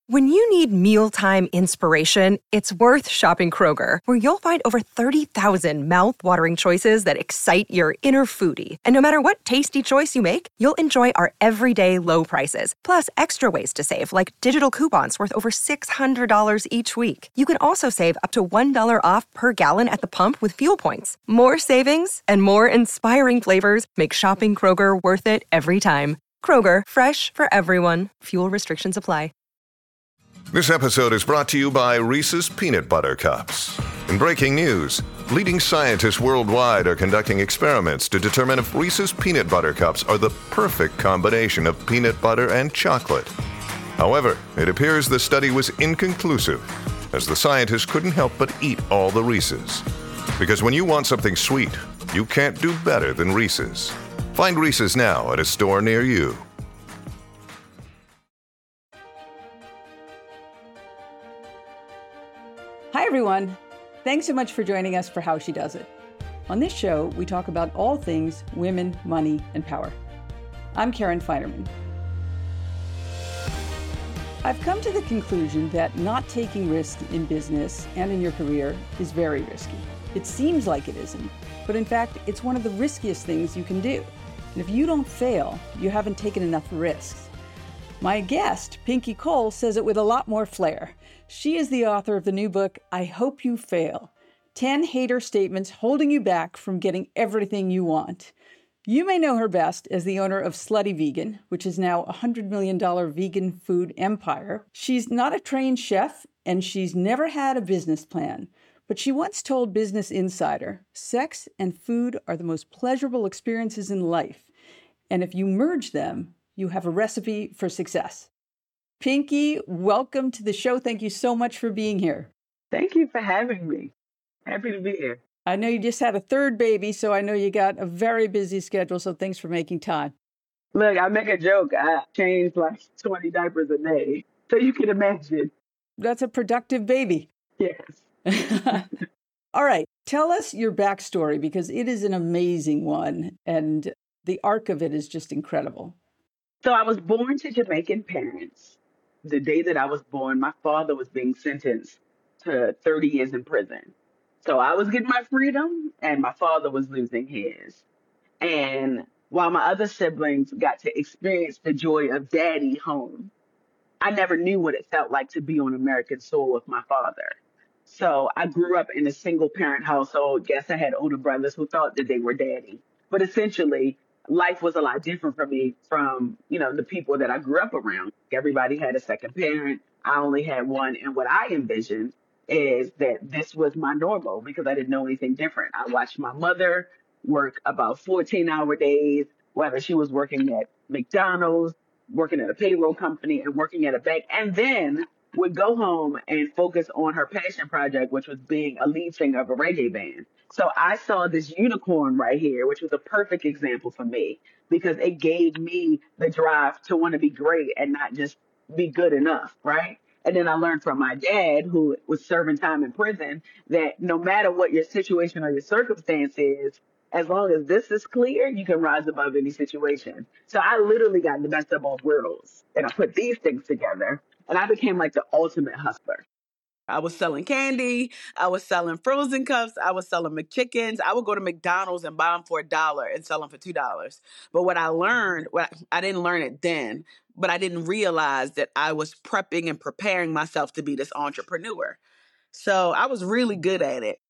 When you need mealtime inspiration, it's worth shopping Kroger, where you'll find over 30,000 mouth-watering choices that excite your inner foodie. And no matter what tasty choice you make, you'll enjoy our everyday low prices, plus extra ways to save, like digital coupons worth over $600 each week. You can also save up to $1 off per gallon at the pump with fuel points. More savings and more inspiring flavors make shopping Kroger worth it every time. Kroger, fresh for everyone. Fuel restrictions apply. This episode is brought to you by Reese's Peanut Butter Cups. In breaking news, leading scientists worldwide are conducting experiments to determine if Reese's Peanut Butter Cups are the perfect combination of peanut butter and chocolate. However, it appears the study was inconclusive, as the scientists couldn't help but eat all the Reese's. Because when you want something sweet, you can't do better than Reese's. Find Reese's now at a store near you. Hi, everyone. Thanks so much for joining us for How She Does It. On this show, we talk about all things women, money, and power. I'm Karen Feinerman. I've come to the conclusion that not taking risks in business and in your career is very risky. It seems like it isn't, but in fact, it's one of the riskiest things you can do. And if you don't fail, you haven't taken enough risks. My guest, Pinky Cole, says it with a lot more flair. She is the author of the new book, I Hope You Fail, 10 hater statements holding you back from getting everything you want. You may know her best as the owner of Slutty Vegan, which is now a $100 million vegan food empire. She's not a trained chef, and she's never had a business plan. But she once told Business Insider, sex and food are the most pleasurable experiences in life. And if you merge them, you have a recipe for success. Pinky, welcome to the show. Thank you so much for being here. Thank you for having me. Happy to be here. I know you just had a third baby, so I know you got a very busy schedule, so thanks for making time. Look, I make a joke. I change like 20 diapers a day, so you can imagine. That's a productive baby. Yes. All right. Tell us your backstory, because it is an amazing one, and the arc of it is just incredible. So I was born to Jamaican parents. The day that I was born, my father was being sentenced to 30 years in prison. So I was getting my freedom and my father was losing his. And while my other siblings got to experience the joy of daddy home, I never knew what it felt like to be on American soil with my father. So I grew up in a single parent household. Yes, I had older brothers who thought that they were daddy. But essentially, life was a lot different for me from, the people that I grew up around. Everybody had a second parent. I only had one. And what I envisioned is that this was my normal because I didn't know anything different. I watched my mother work about 14-hour days, whether she was working at McDonald's, working at a payroll company, and working at a bank, and then would go home and focus on her passion project, which was being a lead singer of a reggae band. So I saw this unicorn right here, which was a perfect example for me because it gave me the drive to want to be great and not just be good enough, right? And then I learned from my dad, who was serving time in prison, that no matter what your situation or your circumstance is, as long as this is clear, you can rise above any situation. So I literally got the best of both worlds. And I put these things together, and I became like the ultimate hustler. I was selling candy. I was selling frozen cups. I was selling McChickens. I would go to McDonald's and buy them for $1 and sell them for $2. But what I learned, I didn't learn it then, but I didn't realize that I was prepping and preparing myself to be this entrepreneur. So I was really good at it.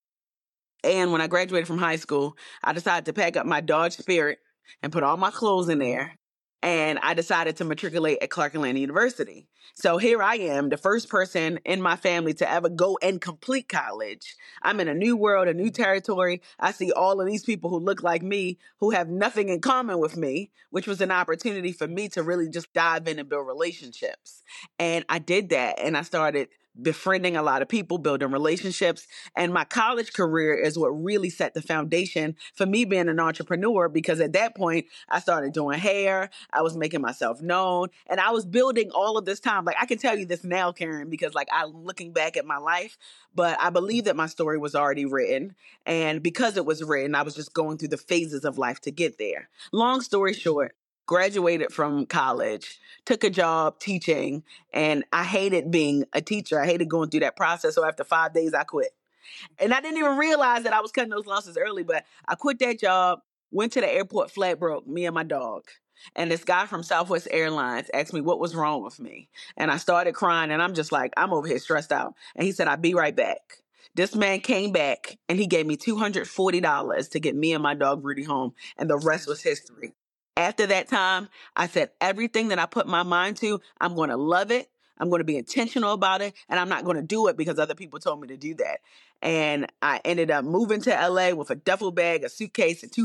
And when I graduated from high school, I decided to pack up my Dodge Spirit and put all my clothes in there. And I decided to matriculate at Clark Atlanta University. So here I am, the first person in my family to ever go and complete college. I'm in a new world, a new territory. I see all of these people who look like me, who have nothing in common with me, which was an opportunity for me to really just dive in and build relationships. And I did that. And I started befriending a lot of people, building relationships. And my college career is what really set the foundation for me being an entrepreneur, because at that point, I started doing hair, I was making myself known, and I was building all of this time. Like, I can tell you this now, Karen, because I'm looking back at my life, but I believe that my story was already written. And because it was written, I was just going through the phases of life to get there. Long story short, graduated from college, took a job teaching, and I hated being a teacher. I hated going through that process. So after 5 days, I quit. And I didn't even realize that I was cutting those losses early, but I quit that job, went to the airport flat broke, me and my dog. And this guy from Southwest Airlines asked me what was wrong with me. And I started crying, and I'm just like, I'm over here stressed out. And he said, I'll be right back. This man came back and he gave me $240 to get me and my dog Rudy home. And the rest was history. After that time, I said, everything that I put my mind to, I'm going to love it. I'm going to be intentional about it. And I'm not going to do it because other people told me to do that. And I ended up moving to LA with a duffel bag, a suitcase, and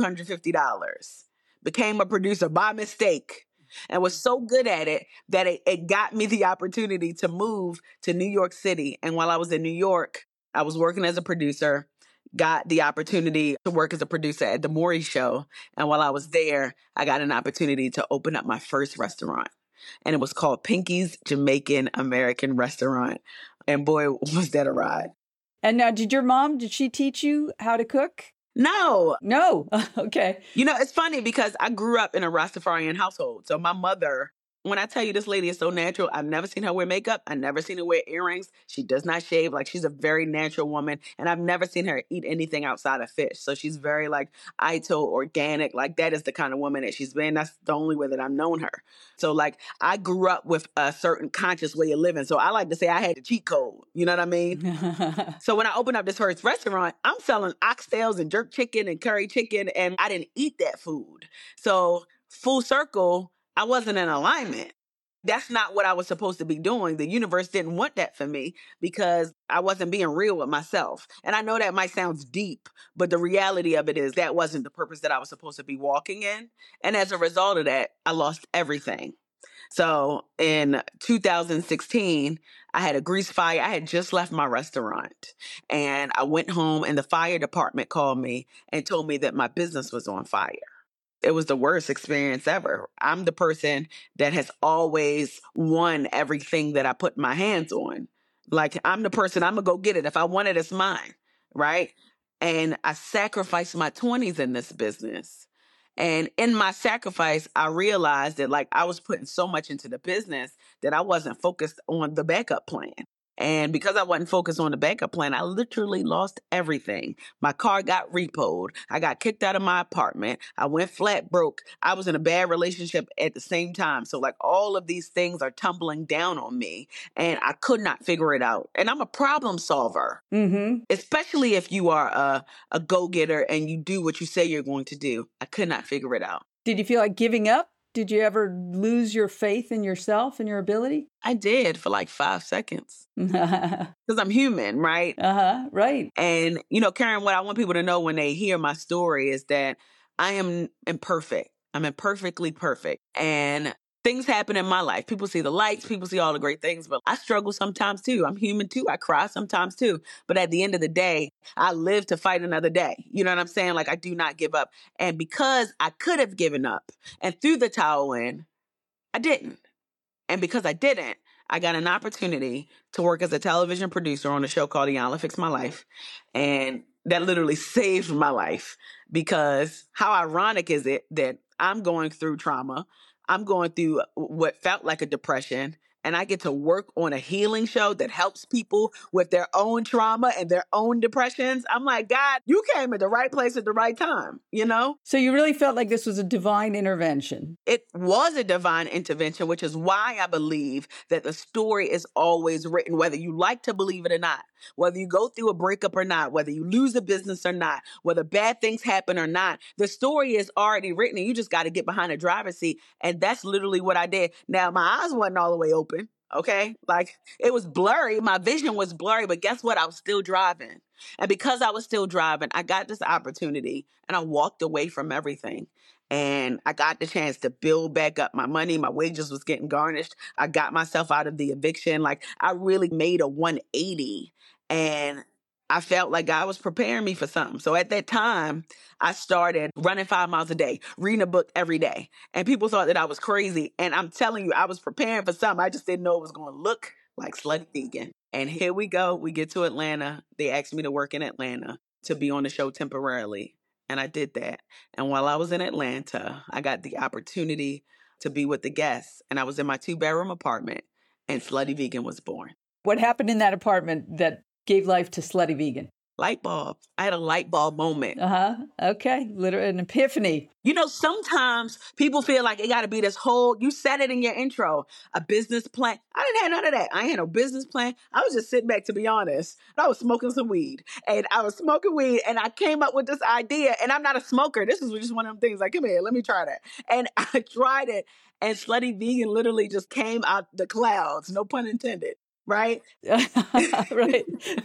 $250. Became a producer by mistake and was so good at it that it got me the opportunity to move to New York City. And while I was in New York, I was working as a producer, got the opportunity to work as a producer at The Maury Show. And while I was there, I got an opportunity to open up my first restaurant. And it was called Pinky's Jamaican American Restaurant. And boy, was that a ride. And now, did she teach you how to cook? No. No. Okay. You know, it's funny because I grew up in a Rastafarian household. So my mother, when I tell you this lady is so natural, I've never seen her wear makeup. I've never seen her wear earrings. She does not shave. Like, she's a very natural woman. And I've never seen her eat anything outside of fish. So she's very like Ito, organic. Like, that is the kind of woman that she's been. That's the only way that I've known her. So like, I grew up with a certain conscious way of living. So I like to say I had the cheat code. You know what I mean? So when I opened up this first restaurant, I'm selling oxtails and jerk chicken and curry chicken. And I didn't eat that food. So full circle, I wasn't in alignment. That's not what I was supposed to be doing. The universe didn't want that for me because I wasn't being real with myself. And I know that might sound deep, but the reality of it is that wasn't the purpose that I was supposed to be walking in. And as a result of that, I lost everything. So in 2016, I had a grease fire. I had just left my restaurant and I went home and the fire department called me and told me that my business was on fire. It was the worst experience ever. I'm the person that has always won everything that I put my hands on. Like, I'm the person, I'm going to go get it. If I want it, it's mine, right? And I sacrificed my 20s in this business. And in my sacrifice, I realized that like I was putting so much into the business that I wasn't focused on the backup plan. And because I wasn't focused on the backup plan, I literally lost everything. My car got repoed. I got kicked out of my apartment. I went flat broke. I was in a bad relationship at the same time. So like all of these things are tumbling down on me and I could not figure it out. And I'm a problem solver, especially if you are a go-getter and you do what you say you're going to do. I could not figure it out. Did you feel like giving up? Did you ever lose your faith in yourself and your ability? I did for like 5 seconds. Because I'm human, right? Right. And, you know, Karen, what I want people to know when they hear my story is that I am imperfect. I'm imperfectly perfect. And things happen in my life. People see the lights, people see all the great things, but I struggle sometimes too. I'm human too. I cry sometimes too. But at the end of the day, I live to fight another day. You know what I'm saying? Like, I do not give up. And because I could have given up and threw the towel in, I didn't. And because I didn't, I got an opportunity to work as a television producer on a show called Iyanla Fix My Life. And that literally saved my life because how ironic is it that I'm going through trauma, I'm going through what felt like a depression, and I get to work on a healing show that helps people with their own trauma and their own depressions. I'm like, God, you came at the right place at the right time, you know? So you really felt like this was a divine intervention. It was a divine intervention, which is why I believe that the story is always written, whether you like to believe it or not, whether you go through a breakup or not, whether you lose a business or not, whether bad things happen or not. The story is already written and you just got to get behind the driver's seat. And that's literally what I did. Now, my eyes wasn't all the way open. Okay. Like, it was blurry. My vision was blurry, but guess what? I was still driving. And because I was still driving, I got this opportunity and I walked away from everything. And I got the chance to build back up my money. My wages was getting garnished. I got myself out of the eviction. Like, I really made a 180 and I felt like God was preparing me for something. So at that time, I started running 5 miles a day, reading a book every day. And people thought that I was crazy. And I'm telling you, I was preparing for something. I just didn't know it was going to look like Slutty Vegan. And here we go. We get to Atlanta. They asked me to work in Atlanta to be on the show temporarily. And I did that. And while I was in Atlanta, I got the opportunity to be with the guests. And I was in my 2-bedroom apartment and Slutty Vegan was born. What happened in that apartment that gave life to Slutty Vegan? Light bulb. I had a light bulb moment. Okay. Literally an epiphany. You know, sometimes people feel like it got to be this whole, you said it in your intro, a business plan. I didn't have none of that. I ain't had no business plan. I was just sitting back, to be honest. I was smoking some weed and I came up with this idea, and I'm not a smoker. This is just one of them things like, come here, let me try that. And I tried it, and Slutty Vegan literally just came out the clouds, no pun intended. Right? Right.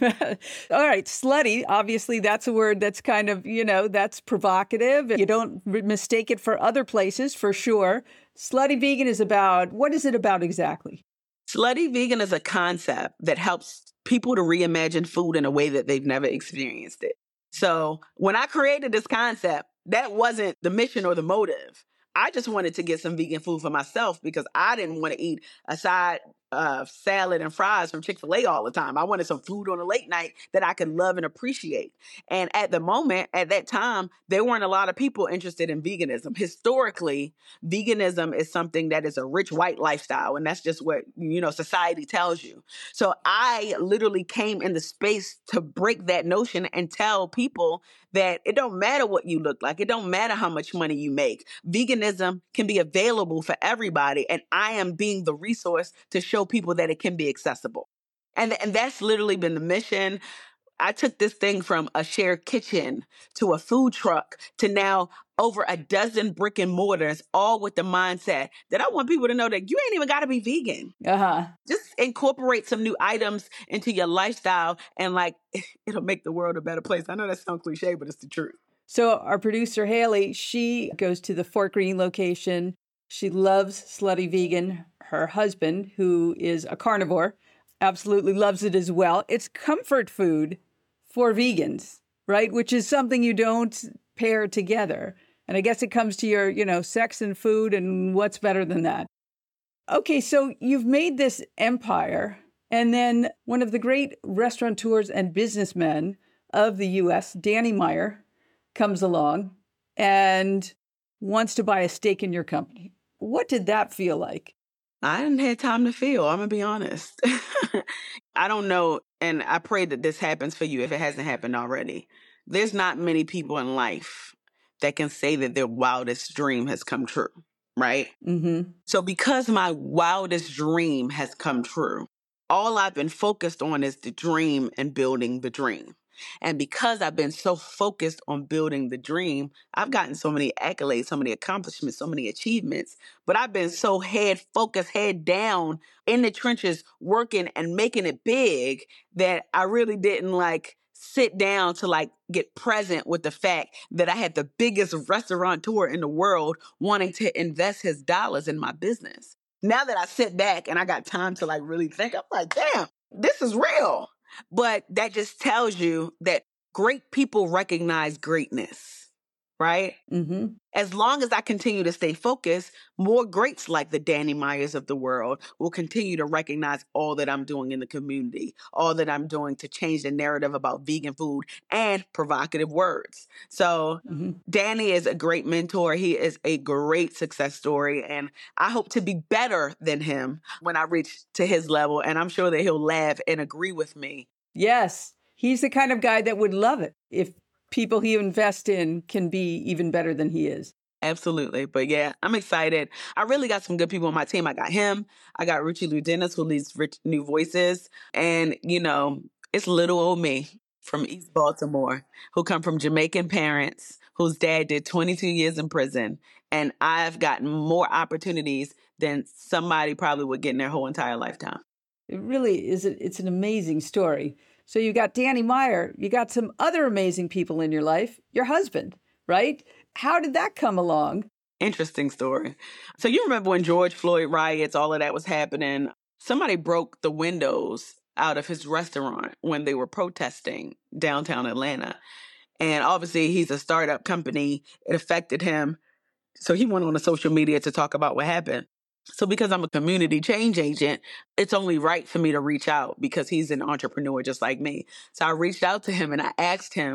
All right. Slutty, obviously, that's a word that's kind of, that's provocative. You don't mistake it for other places, for sure. Slutty Vegan is about, what is it about exactly? Slutty Vegan is a concept that helps people to reimagine food in a way that they've never experienced it. So when I created this concept, that wasn't the mission or the motive. I just wanted to get some vegan food for myself because I didn't want to eat a side salad and fries from Chick-fil-A all the time. I wanted some food on a late night that I could love and appreciate. And at that time, there weren't a lot of people interested in veganism. Historically, veganism is something that is a rich white lifestyle. And that's just what, society tells you. So I literally came in the space to break that notion and tell people that it don't matter what you look like. It don't matter how much money you make. Veganism can be available for everybody. And I am being the resource to show people that it can be accessible. And that's literally been the mission. I took this thing from a shared kitchen to a food truck to now over a dozen brick and mortars, all with the mindset that I want people to know that you ain't even got to be vegan. Just incorporate some new items into your lifestyle and it'll make the world a better place. I know that sounds cliche, but it's the truth. So our producer, Haley, she goes to the Fort Greene location. She loves Slutty Vegan. Her husband, who is a carnivore, absolutely loves it as well. It's comfort food for vegans, right? Which is something you don't pair together. And I guess it comes to your, sex and food, and what's better than that? Okay, so you've made this empire, and then one of the great restaurateurs and businessmen of the U.S., Danny Meyer, comes along and wants to buy a stake in your company. What did that feel like? I didn't have time to feel. I'm going to be honest. I don't know. And I pray that this happens for you if it hasn't happened already. There's not many people in life that can say that their wildest dream has come true, right? Mm-hmm. So because my wildest dream has come true, all I've been focused on is the dream and building the dream. And because I've been so focused on building the dream, I've gotten so many accolades, so many accomplishments, so many achievements. But I've been so head focused, head down in the trenches, working and making it big that I really didn't sit down to get present with the fact that I had the biggest restaurateur in the world wanting to invest his dollars in my business. Now that I sit back and I got time to really think, I'm like, damn, this is real. But that just tells you that great people recognize greatness, right? Mm-hmm. As long as I continue to stay focused, more greats like the Danny Meyers of the world will continue to recognize all that I'm doing in the community, all that I'm doing to change the narrative about vegan food and provocative words. So Danny is a great mentor. He is a great success story. And I hope to be better than him when I reach to his level. And I'm sure that he'll laugh and agree with me. Yes, he's the kind of guy that would love it if people he invests in can be even better than he is. Absolutely. But yeah, I'm excited. I really got some good people on my team. I got him. I got Richie Ludenis, who leads Rich New Voices. And, it's little old me from East Baltimore who come from Jamaican parents whose dad did 22 years in prison. And I've gotten more opportunities than somebody probably would get in their whole entire lifetime. It really is. It's an amazing story. So you got Danny Meyer, you got some other amazing people in your life, your husband, right? How did that come along? Interesting story. So you remember when George Floyd riots, all of that was happening. Somebody broke the windows out of his restaurant when they were protesting downtown Atlanta. And obviously he's a startup company. It affected him. So he went on to social media to talk about what happened. So because I'm a community change agent, it's only right for me to reach out because he's an entrepreneur just like me. So I reached out to him and I asked him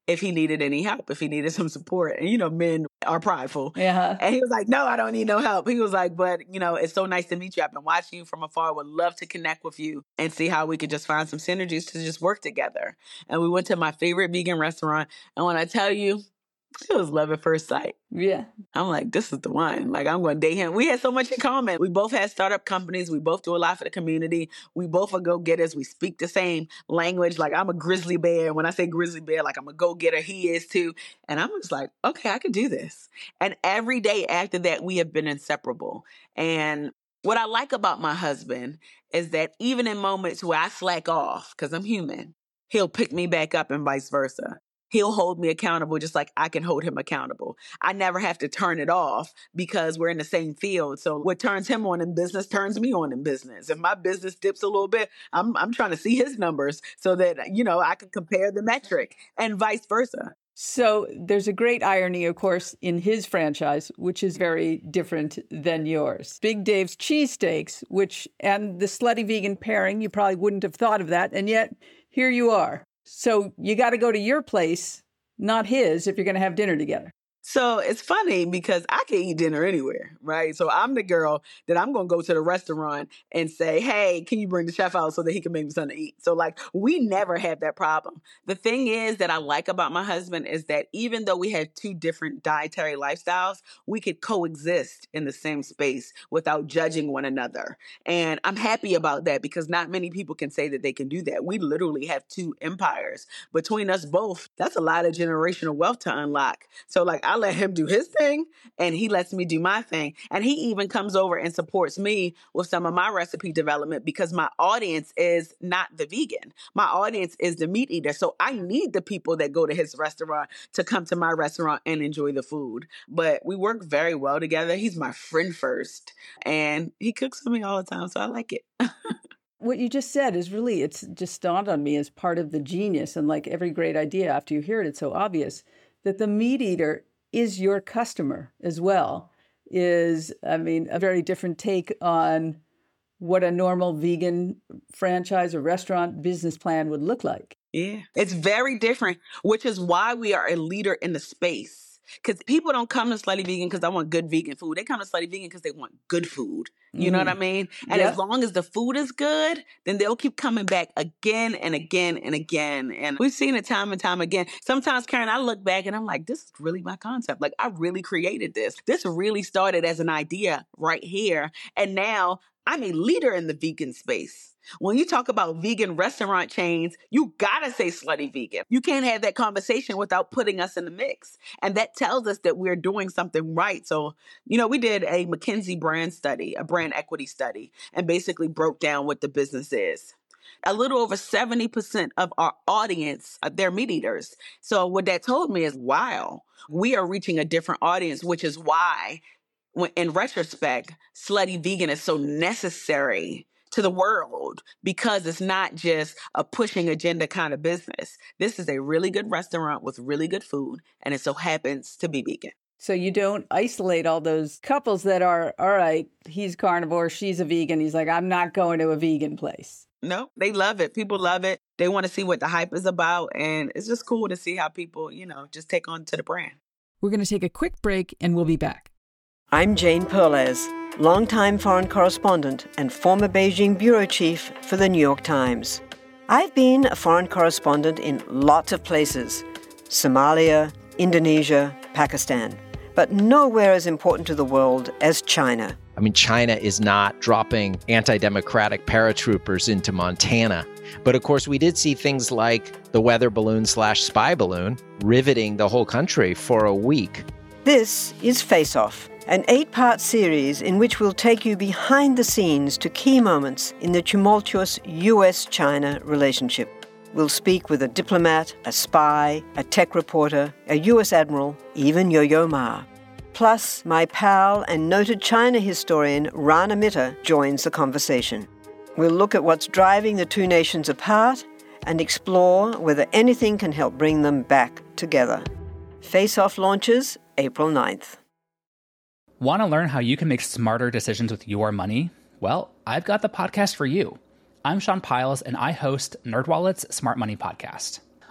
if he needed any help, if he needed some support. And, men are prideful. Yeah. And he was like, no, I don't need no help. He was like, but, it's so nice to meet you. I've been watching you from afar. Would love to connect with you and see how we could just find some synergies to just work together. And we went to my favorite vegan restaurant. And when I tell you, it was love at first sight. Yeah. I'm like, this is the one. Like, I'm going to date him. We had so much in common. We both had startup companies. We both do a lot for the community. We both are go-getters. We speak the same language. Like, I'm a grizzly bear. When I say grizzly bear, like, I'm a go-getter. He is too. And I'm just like, okay, I could do this. And every day after that, we have been inseparable. And what I like about my husband is that even in moments where I slack off, because I'm human, he'll pick me back up and vice versa. He'll hold me accountable just like I can hold him accountable. I never have to turn it off because we're in the same field. So what turns him on in business turns me on in business. If my business dips a little bit, I'm trying to see his numbers so that, I can compare the metric and vice versa. So there's a great irony, of course, in his franchise, which is very different than yours. Big Dave's Cheesesteaks, and the Slutty Vegan pairing, you probably wouldn't have thought of that. And yet here you are. So you got to go to your place, not his, if you're going to have dinner together. So it's funny because I can eat dinner anywhere, right? So I'm the girl that I'm going to go to the restaurant and say, hey, can you bring the chef out so that he can make me something to eat? So we never have that problem. The thing is that I like about my husband is that even though we had two different dietary lifestyles, we could coexist in the same space without judging one another. And I'm happy about that because not many people can say that they can do that. We literally have two empires. Between us both, that's a lot of generational wealth to unlock. So I let him do his thing and he lets me do my thing. And he even comes over and supports me with some of my recipe development because my audience is not the vegan. My audience is the meat eater. So I need the people that go to his restaurant to come to my restaurant and enjoy the food. But we work very well together. He's my friend first and he cooks for me all the time. So I like it. What you just said is really, it's just dawned on me as part of the genius. And like every great idea, after you hear it, it's so obvious that the meat eater is your customer as well, is, a very different take on what a normal vegan franchise or restaurant business plan would look like. Yeah, it's very different, which is why we are a leader in the space. Because people don't come to Slutty Vegan because they want good vegan food. They come to Slutty Vegan because they want good food. You know what I mean? And as long as the food is good, then they'll keep coming back again and again and again. And we've seen it time and time again. Sometimes, Karen, I look back and I'm like, this is really my concept. Like, I really created this. This really started as an idea right here. And now I'm a leader in the vegan space. When you talk about vegan restaurant chains, you gotta say Slutty Vegan. You can't have that conversation without putting us in the mix. And that tells us that we're doing something right. So, we did a McKinsey brand study, a brand equity study, and basically broke down what the business is. A little over 70% of our audience, they're meat eaters. So what that told me is, wow, we are reaching a different audience, which is why, in retrospect, Slutty Vegan is so necessary to the world because it's not just a pushing agenda kind of business. This is a really good restaurant with really good food, and it so happens to be vegan. So you don't isolate all those couples that are, all right, he's carnivore, she's a vegan. He's like, I'm not going to a vegan place. No, they love it. People love it. They want to see what the hype is about. And it's just cool to see how people, just take on to the brand. We're going to take a quick break and we'll be back. I'm Jane Perlez, longtime foreign correspondent and former Beijing bureau chief for the New York Times. I've been a foreign correspondent in lots of places: Somalia, Indonesia, Pakistan, but nowhere as important to the world as China. China is not dropping anti-democratic paratroopers into Montana. But of course, we did see things like the weather balloon / spy balloon riveting the whole country for a week. This is Face Off, an 8-part series in which we'll take you behind the scenes to key moments in the tumultuous U.S.-China relationship. We'll speak with a diplomat, a spy, a tech reporter, a U.S. admiral, even Yo-Yo Ma. Plus, my pal and noted China historian Rana Mitter joins the conversation. We'll look at what's driving the two nations apart and explore whether anything can help bring them back together. Face Off launches April 9th. Want to learn how you can make smarter decisions with your money? Well, I've got the podcast for you. I'm Sean Piles, and I host NerdWallet's Smart Money Podcast.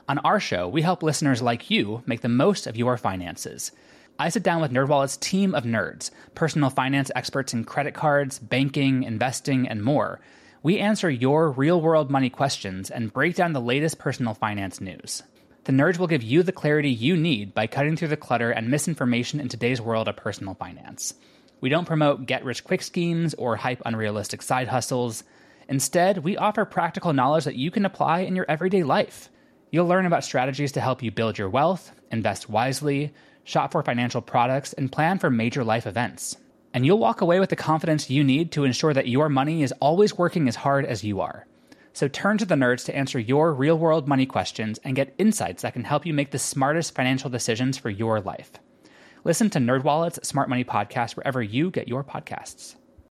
On our show, we help listeners like you make the most of your finances. I sit down with NerdWallet's team of nerds, personal finance experts in credit cards, banking, investing, and more. We answer your real-world money questions and break down the latest personal finance news. The Nerds will give you the clarity you need by cutting through the clutter and misinformation in today's world of personal finance. We don't promote get-rich-quick schemes or hype unrealistic side hustles. Instead, we offer practical knowledge that you can apply in your everyday life. You'll learn about strategies to help you build your wealth, invest wisely, shop for financial products, and plan for major life events. And you'll walk away with the confidence you need to ensure that your money is always working as hard as you are. So turn to the Nerds to answer your real-world money questions and get insights that can help you make the smartest financial decisions for your life. Listen to NerdWallet's Smart Money Podcast wherever you get your podcasts.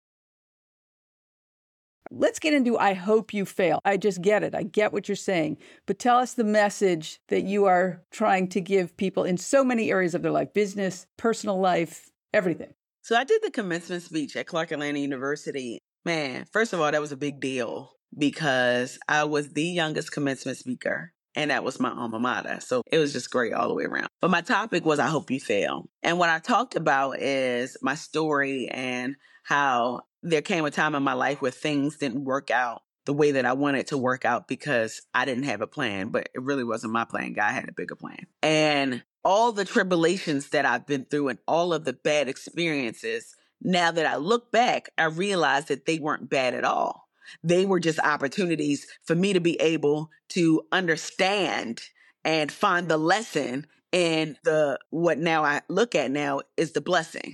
Let's get into I hope you fail. I just get it. I get what you're saying. But tell us the message that you are trying to give people in so many areas of their life, business, personal life, everything. So I did the commencement speech at Clark Atlanta University. Man, first of all, that was a big deal because I was the youngest commencement speaker. And that was my alma mater. So it was just great all the way around. But my topic was I hope you fail. And what I talked about is my story and how there came a time in my life where things didn't work out the way that I wanted to work out because I didn't have a plan, but it really wasn't my plan. God had a bigger plan. And all the tribulations that I've been through and all of the bad experiences, now that I look back, I realize that they weren't bad at all. They were just opportunities for me to be able to understand and find the lesson in what now I look at now is the blessing.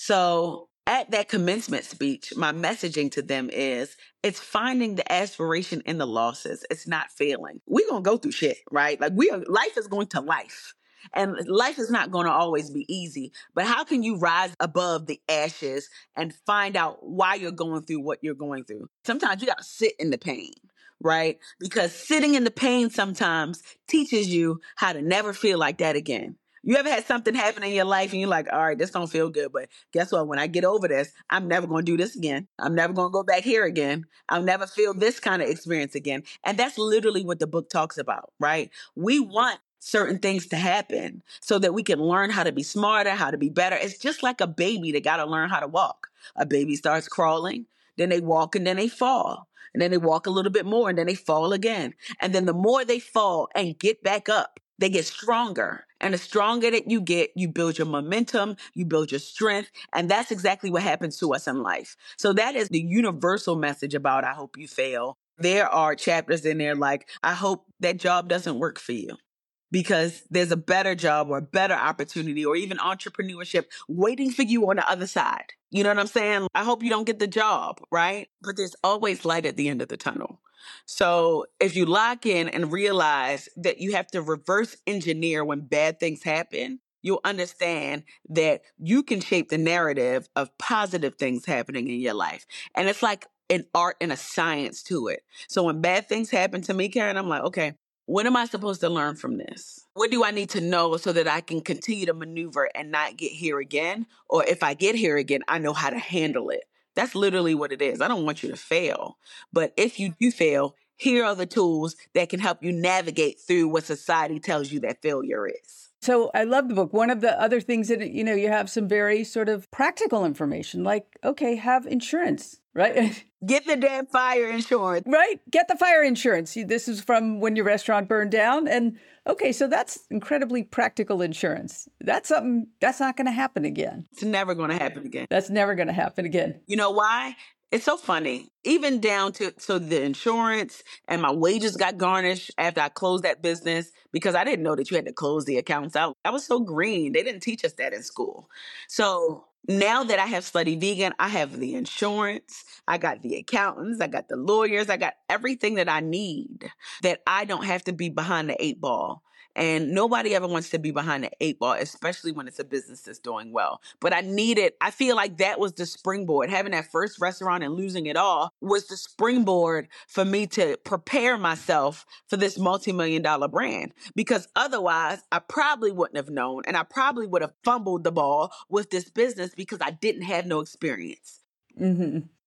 So at that commencement speech, my messaging to them is it's finding the aspiration in the losses. It's not failing. We're going to go through shit, right? Like life is going to life. And life is not going to always be easy, but how can you rise above the ashes and find out why you're going through what you're going through? Sometimes you got to sit in the pain, right? Because sitting in the pain sometimes teaches you how to never feel like that again. You ever had something happen in your life and you're like, all right, this don't feel good, but guess what? When I get over this, I'm never going to do this again. I'm never going to go back here again. I'll never feel this kind of experience again. And that's literally what the book talks about, right? We want certain things to happen so that we can learn how to be smarter, how to be better. It's just like a baby that got to learn how to walk. A baby starts crawling, then they walk and then they fall. And then they walk a little bit more and then they fall again. And then the more they fall and get back up, they get stronger. And the stronger that you get, you build your momentum, you build your strength. And that's exactly what happens to us in life. So that is the universal message about I hope you fail. There are chapters in there like, I hope that job doesn't work for you, because there's a better job or a better opportunity or even entrepreneurship waiting for you on the other side. You know what I'm saying? I hope you don't get the job, right? But there's always light at the end of the tunnel. So if you lock in and realize that you have to reverse engineer when bad things happen, you'll understand that you can shape the narrative of positive things happening in your life. And it's like an art and a science to it. So when bad things happen to me, Karen, I'm like, okay, what am I supposed to learn from this? What do I need to know so that I can continue to maneuver and not get here again? Or if I get here again, I know how to handle it. That's literally what it is. I don't want you to fail. But if you do fail, here are the tools that can help you navigate through what society tells you that failure is. So I love the book. One of the other things that, you have some very sort of practical information, like, okay, have insurance, right? Get the damn fire insurance. Right. Get the fire insurance. This is from when your restaurant burned down. And okay, so that's incredibly practical insurance. That's something that's not going to happen again. It's never going to happen again. That's never going to happen again. You know why? It's so funny, even down to, so the insurance and my wages got garnished after I closed that business because I didn't know that you had to close the accounts out. I was so green. They didn't teach us that in school. So now that I have studied vegan, I have the insurance, I got the accountants, I got the lawyers, I got everything that I need, that I don't have to be behind the 8 ball. And nobody ever wants to be behind the 8 ball, especially when it's a business that's doing well. But I feel like that was the springboard. Having that first restaurant and losing it all was the springboard for me to prepare myself for this multi-million-dollar brand. Because otherwise, I probably wouldn't have known, and I probably would have fumbled the ball with this business because I didn't have no experience. Mm-hmm.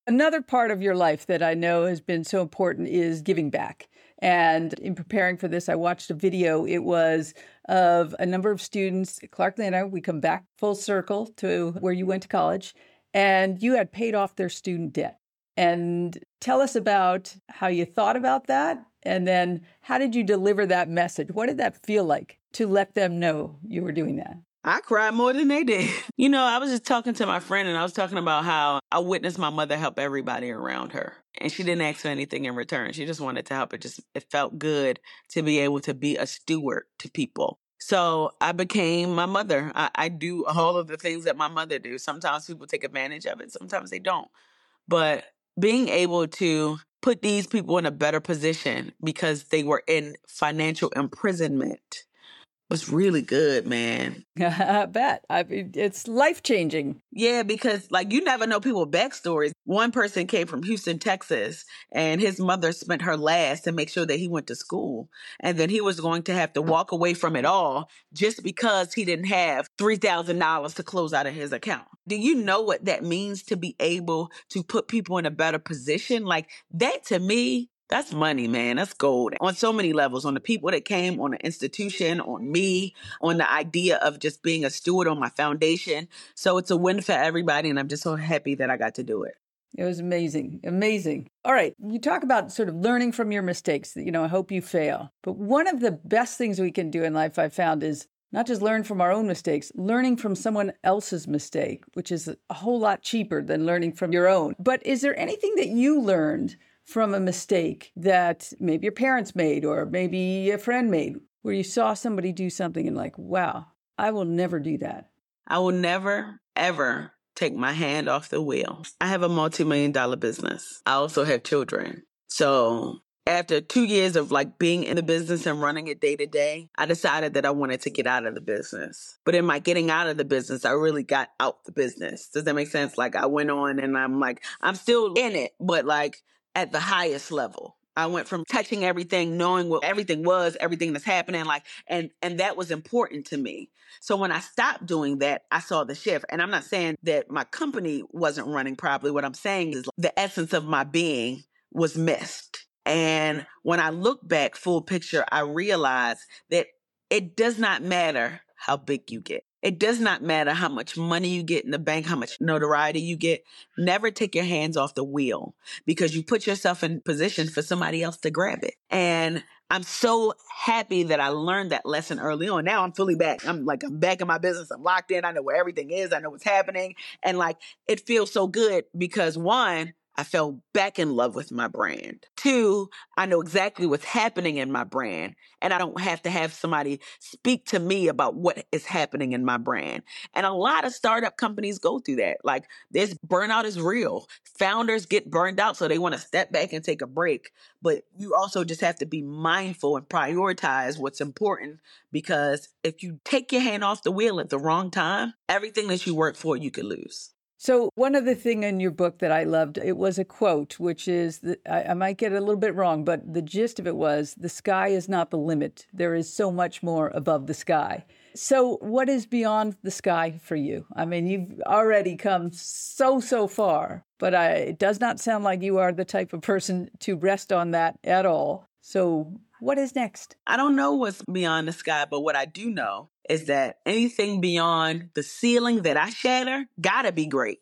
Another part of your life that I know has been so important is giving back. And in preparing for this, I watched a video. It was of a number of students, Clark Lana. We come back full circle to where you went to college, and you had paid off their student debt. And tell us about how you thought about that, and then how did you deliver that message? What did that feel like to let them know you were doing that? I cried more than they did. I was just talking to my friend, and I was talking about how I witnessed my mother help everybody around her. And she didn't ask for anything in return. She just wanted to help. It felt good to be able to be a steward to people. So I became my mother. I do all of the things that my mother do. Sometimes people take advantage of it. Sometimes they don't. But being able to put these people in a better position because they were in financial imprisonment was really good, man. I bet. It's life-changing. Yeah, because you never know people's backstories. One person came from Houston, Texas, and his mother spent her last to make sure that he went to school. And then he was going to have to walk away from it all just because he didn't have $3,000 to close out of his account. Do you know what that means to be able to put people in a better position? That to me, that's money, man. That's gold on so many levels, on the people that came, on the institution, on me, on the idea of just being a steward on my foundation. So it's a win for everybody. And I'm just so happy that I got to do it. It was amazing. Amazing. All right. You talk about sort of learning from your mistakes. I hope you fail. But one of the best things we can do in life, I've found, is not just learn from our own mistakes, learning from someone else's mistake, which is a whole lot cheaper than learning from your own. But is there anything that you learned from a mistake that maybe your parents made or maybe a friend made, where you saw somebody do something and wow, I will never do that? I will never, ever take my hand off the wheel. I have a multi-million-dollar business. I also have children. So after 2 years of being in the business and running it day to day, I decided that I wanted to get out of the business. But in my getting out of the business, I really got out the business. Does that make sense? I went on and I'm still in it, but at the highest level. I went from touching everything, knowing what everything was, everything that's happening, and that was important to me. So when I stopped doing that, I saw the shift. And I'm not saying that my company wasn't running properly. What I'm saying is the essence of my being was missed. And when I look back full picture, I realized that it does not matter how big you get. It does not matter how much money you get in the bank, how much notoriety you get. Never take your hands off the wheel because you put yourself in position for somebody else to grab it. And I'm so happy that I learned that lesson early on. Now I'm fully back. I'm back in my business. I'm locked in. I know where everything is. I know what's happening. And it feels so good because one, I fell back in love with my brand. Two, I know exactly what's happening in my brand, and I don't have to have somebody speak to me about what is happening in my brand. And a lot of startup companies go through that. This burnout is real. Founders get burned out, so they want to step back and take a break. But you also just have to be mindful and prioritize what's important, because if you take your hand off the wheel at the wrong time, everything that you work for, you could lose. So one other thing in your book that I loved, it was a quote, which is, I might get it a little bit wrong, but the gist of it was, the sky is not the limit. There is so much more above the sky. So what is beyond the sky for you? I mean, you've already come so far, but it does not sound like you are the type of person to rest on that at all. So what is next? I don't know what's beyond the sky, but what I do know is that anything beyond the ceiling that I shatter gotta be great.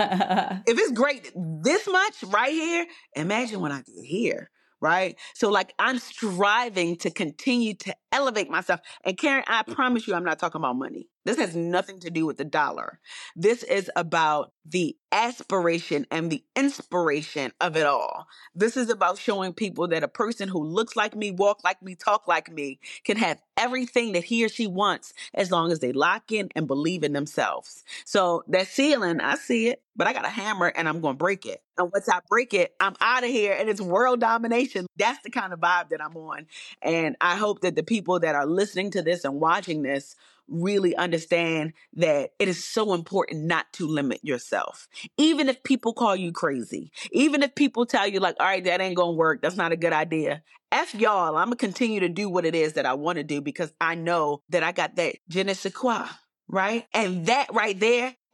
If it's great this much right here, imagine when I get here, right? So I'm striving to continue to elevate myself. And Karen, I promise you, I'm not talking about money. This has nothing to do with the dollar. This is about the aspiration and the inspiration of it all. This is about showing people that a person who looks like me, walk like me, talk like me can have everything that he or she wants as long as they lock in and believe in themselves. So that ceiling, I see it, but I got a hammer and I'm going to break it. And once I break it, I'm out of here and it's world domination. That's the kind of vibe that I'm on. And I hope that the people that are listening to this and watching this really understand that it is so important not to limit yourself. Even if people call you crazy, even if people tell you all right, that ain't going to work. That's not a good idea. F y'all, I'm going to continue to do what it is that I want to do because I know that I got that je ne sais quoi, right? And that right there,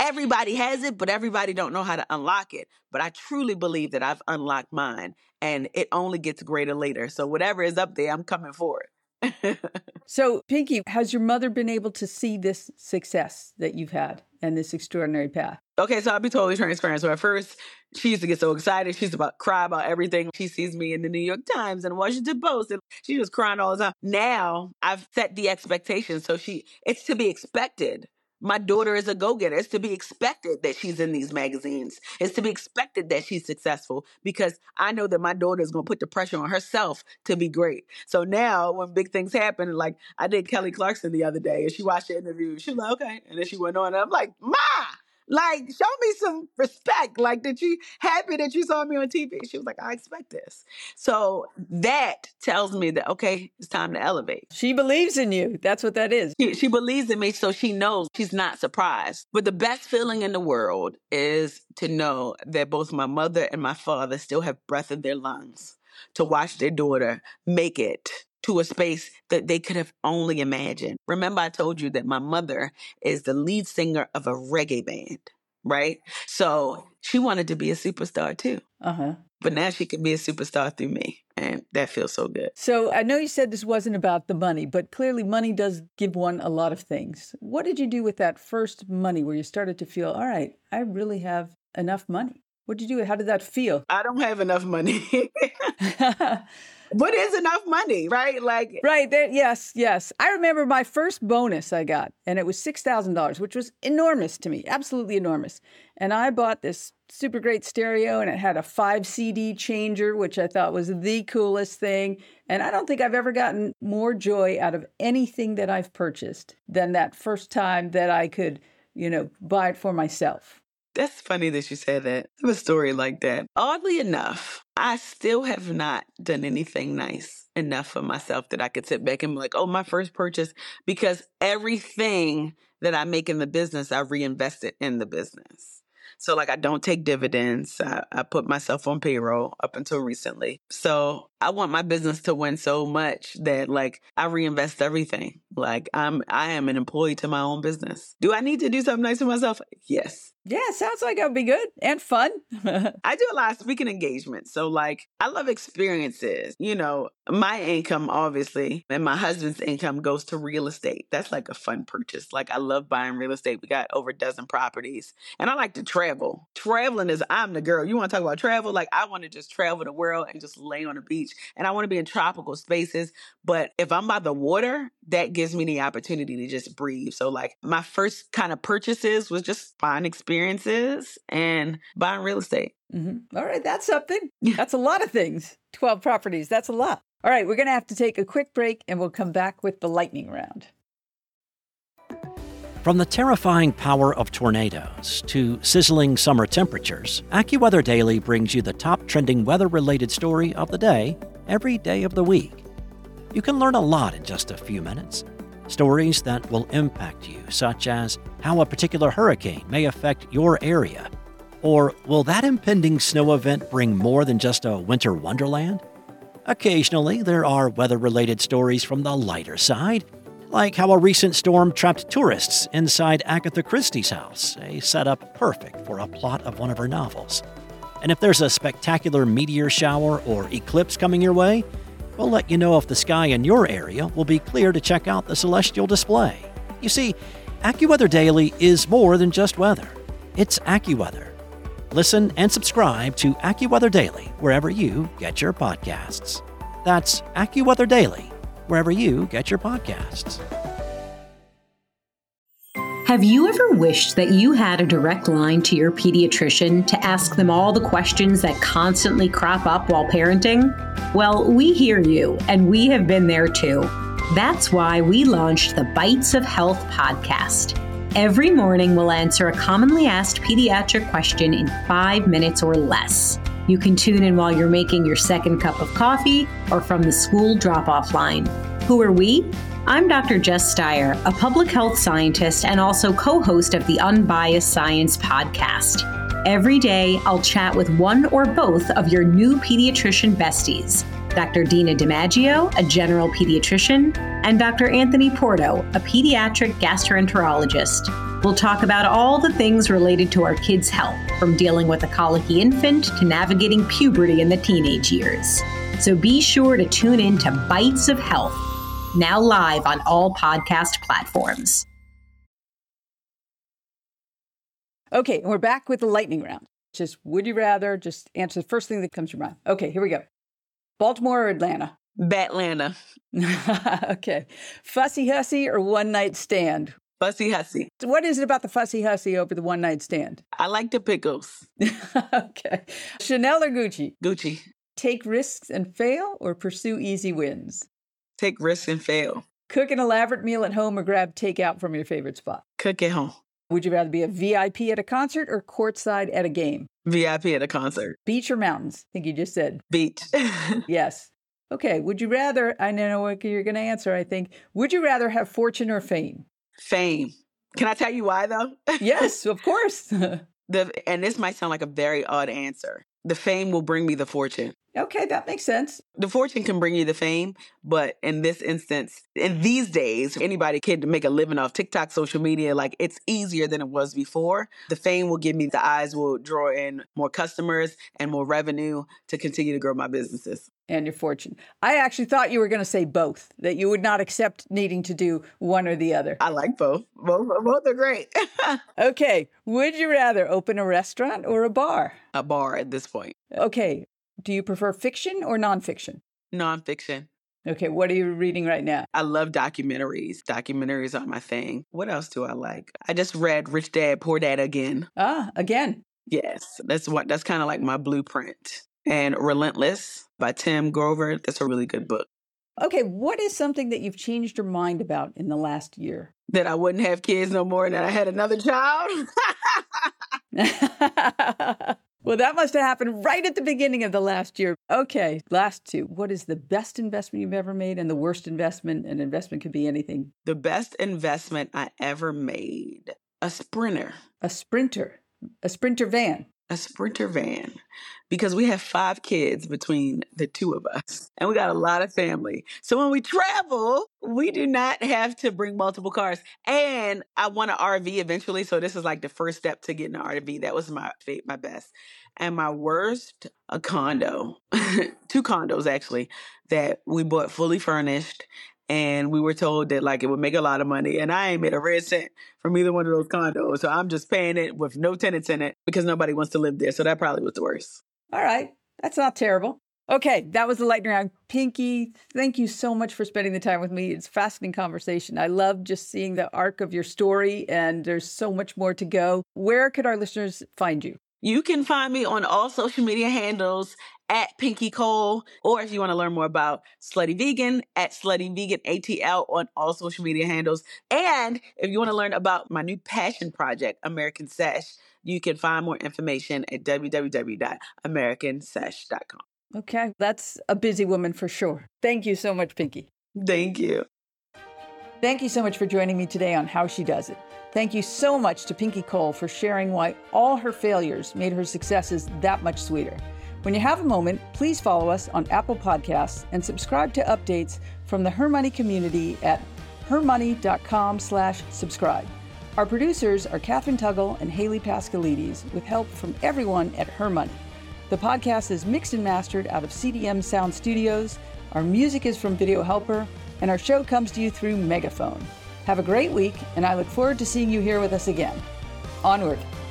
everybody has it, but everybody don't know how to unlock it. But I truly believe that I've unlocked mine, and it only gets greater later. So whatever is up there, I'm coming for it. So, Pinky, has your mother been able to see this success that you've had and this extraordinary path? Okay, so I'll be totally transparent. So at first, she used to get so excited. She used to cry about everything. She sees me in the New York Times and Washington Post, and she was crying all the time. Now, I've set the expectations. So it's to be expected. My daughter is a go-getter. It's to be expected that she's in these magazines. It's to be expected that she's successful because I know that my daughter is going to put the pressure on herself to be great. So now when big things happen, like I did Kelly Clarkson the other day and she watched the interview, she was like, okay. And then she went on and I'm like, Ma, like, show me some respect. Like, did you happy that you saw me on TV? She was like, I expect this. So that tells me that, okay, it's time to elevate. She believes in you. That's what that is. She believes in me, so she knows she's not surprised. But the best feeling in the world is to know that both my mother and my father still have breath in their lungs to watch their daughter make it to a space that they could have only imagined. Remember, I told you that my mother is the lead singer of a reggae band, right? So she wanted to be a superstar too. But now she can be a superstar through me. And that feels so good. So I know you said this wasn't about the money, but clearly money does give one a lot of things. What did you do with that first money where you started to feel, all right, I really have enough money? What did you do? How did that feel? I don't have enough money. What is enough money, right? Like, right there. Yes. I remember my first bonus I got, and it was $6,000, which was enormous to me, absolutely enormous. And I bought this super great stereo, and it had a 5 CD changer, which I thought was the coolest thing. And I don't think I've ever gotten more joy out of anything that I've purchased than that first time that I could, buy it for myself. That's funny that you said that. I have a story like that. Oddly enough, I still have not done anything nice enough for myself that I could sit back and be like, oh, my first purchase, because everything that I make in the business, I reinvested in the business. So like I don't take dividends. I put myself on payroll up until recently. So I want my business to win so much that like I reinvest everything. Like I am an employee to my own business. Do I need to do something nice for myself? Yes. Yeah, sounds like it'll be good and fun. I do a lot of speaking engagements. So like I love experiences. My income obviously and my husband's income goes to real estate. That's like a fun purchase. Like I love buying real estate. We got over a dozen properties and I like to travel. Traveling is, I'm the girl. You want to talk about travel? Like I want to just travel the world and just lay on the beach. And I want to be in tropical spaces. But if I'm by the water, that gives me the opportunity to just breathe. So like my first kind of purchases was just buying experiences and buying real estate. Mm-hmm. All right. That's something. That's a lot of things. 12 properties. That's a lot. All right. We're going to have to take a quick break and we'll come back with the lightning round. From the terrifying power of tornadoes to sizzling summer temperatures, AccuWeather Daily brings you the top trending weather-related story of the day every day of the week. You can learn a lot in just a few minutes. Stories that will impact you, such as how a particular hurricane may affect your area, or will that impending snow event bring more than just a winter wonderland? Occasionally, there are weather-related stories from the lighter side, like how a recent storm trapped tourists inside Agatha Christie's house, a setup perfect for a plot of one of her novels. And if there's a spectacular meteor shower or eclipse coming your way, we'll let you know if the sky in your area will be clear to check out the celestial display. You see, AccuWeather Daily is more than just weather. It's AccuWeather. Listen and subscribe to AccuWeather Daily wherever you get your podcasts. That's AccuWeather Daily, wherever you get your podcasts. Have you ever wished that you had a direct line to your pediatrician to ask them all the questions that constantly crop up while parenting? Well, we hear you, and we have been there too. That's why we launched the Bites of Health podcast. Every morning, we'll answer a commonly asked pediatric question in 5 minutes or less. You can tune in while you're making your second cup of coffee or from the school drop-off line. Who are we? I'm Dr. Jess Steyer, a public health scientist and also co-host of the Unbiased Science podcast. Every day, I'll chat with one or both of your new pediatrician besties, Dr. Dina DiMaggio, a general pediatrician, and Dr. Anthony Porto, a pediatric gastroenterologist. We'll talk about all the things related to our kids' health, from dealing with a colicky infant to navigating puberty in the teenage years. So be sure to tune in to Bites of Health, now live on all podcast platforms. Okay, and we're back with the lightning round. Just would you rather, just answer the first thing that comes to your mind. Okay, here we go. Baltimore or Atlanta? Batlanta. Okay. Fussy hussy or one night stand? Fussy hussy. So what is it about the fussy hussy over the one night stand? I like the pickles. Okay. Chanel or Gucci? Gucci. Take risks and fail or pursue easy wins? Take risks and fail. Cook an elaborate meal at home or grab takeout from your favorite spot? Cook at home. Would you rather be a VIP at a concert or courtside at a game? VIP at a concert. Beach or mountains? I think you just said. Beach. Yes. Okay. Would you rather, I know what you're going to answer, I think. Would you rather have fortune or fame? Fame. Can I tell you why, though? Yes, of course. And this might sound like a very odd answer. The fame will bring me the fortune. Okay, that makes sense. The fortune can bring you the fame, but in this instance, in these days, anybody can make a living off TikTok, social media. Like, it's easier than it was before. The fame will give me, the eyes will draw in more customers and more revenue to continue to grow my businesses. And your fortune. I actually thought you were going to say both, that you would not accept needing to do one or the other. I like both. Both are great. Okay. Would you rather open a restaurant or a bar? A bar at this point. Okay. Do you prefer fiction or nonfiction? Nonfiction. Okay. What are you reading right now? I love documentaries. Documentaries are my thing. What else do I like? I just read Rich Dad, Poor Dad again. Again? Yes. That's kind of like my blueprint. And Relentless by Tim Grover. That's a really good book. Okay, what is something that you've changed your mind about in the last year? That I wouldn't have kids no more and that I had another child? Well, that must have happened right at the beginning of the last year. Okay, last two. What is the best investment you've ever made and the worst investment? An investment could be anything. The best investment I ever made. A Sprinter. A Sprinter. A Sprinter van. A Sprinter van, because we have 5 kids between the two of us and we got a lot of family. So when we travel, we do not have to bring multiple cars. And I want an RV eventually. So this is like the first step to getting an RV. That was my best. And my worst, a condo, 2 condos actually, that we bought fully furnished. And we were told that like it would make a lot of money. And I ain't made a red cent from either one of those condos. So I'm just paying it with no tenants in it because nobody wants to live there. So that probably was the worst. All right. That's not terrible. Okay. That was the lightning round. Pinky, thank you so much for spending the time with me. It's a fascinating conversation. I love just seeing the arc of your story and there's so much more to go. Where could our listeners find you? You can find me on all social media handles at Pinky Cole, or if you want to learn more about Slutty Vegan, at Slutty Vegan ATL on all social media handles. And if you want to learn about my new passion project, American Sesh, you can find more information at www.americansesh.com. Okay, that's a busy woman for sure. Thank you so much, Pinky. Thank you. Thank you so much for joining me today on How She Does It. Thank you so much to Pinky Cole for sharing why all her failures made her successes that much sweeter. When you have a moment, please follow us on Apple Podcasts and subscribe to updates from the Her Money community at hermoney.com/subscribe. Our producers are Catherine Tuggle and Haley Pascalides with help from everyone at Her Money. The podcast is mixed and mastered out of CDM Sound Studios. Our music is from Video Helper, and our show comes to you through Megaphone. Have a great week, and I look forward to seeing you here with us again. Onward.